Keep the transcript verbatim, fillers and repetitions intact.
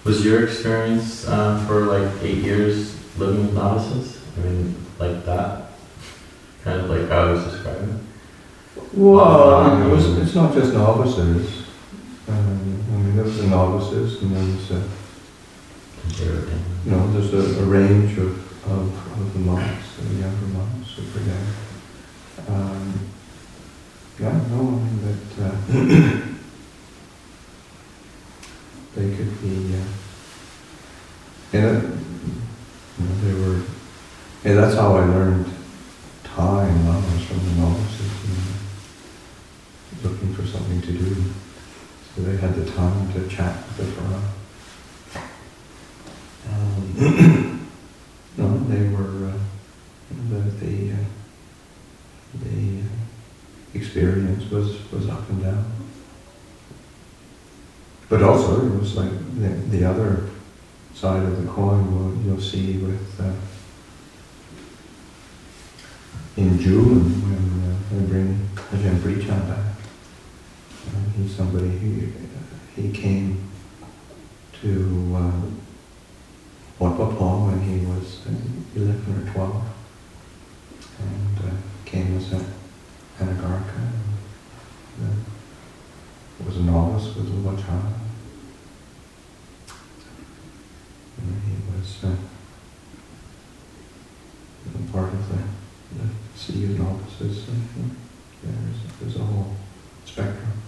Was your experience uh, for like eight years living with novices? I mean, like that? Kind of like how I was describing? Well, Um, it was, it's not just novices. Um, I mean, there was the novices, and then there's a, you know, there's a, a range of, of, of the monks, the younger monks who were there. Um, yeah, no, I mean that uh, they could be, uh, yeah, you know, they were, yeah, that's how I learned Thai and Laos from the novices, you know, looking for something to do. So they had the time to chat with the Torah. Um, no, they were, uh, the, the, uh, the experience was, was up and down. But also it was like the, the other side of the coin, well, you'll see with, uh, in June when uh, they bring Ajahn Prichand back. Uh, he's somebody who, uh, he came to uh, Wat Pah Pong when he was uh, eleven or twelve, and uh, came as a Anagarika, and uh, was a novice with Uvachara. And he was uh, part of the, the sea of novices. So, yeah, there's, there's a whole spectrum.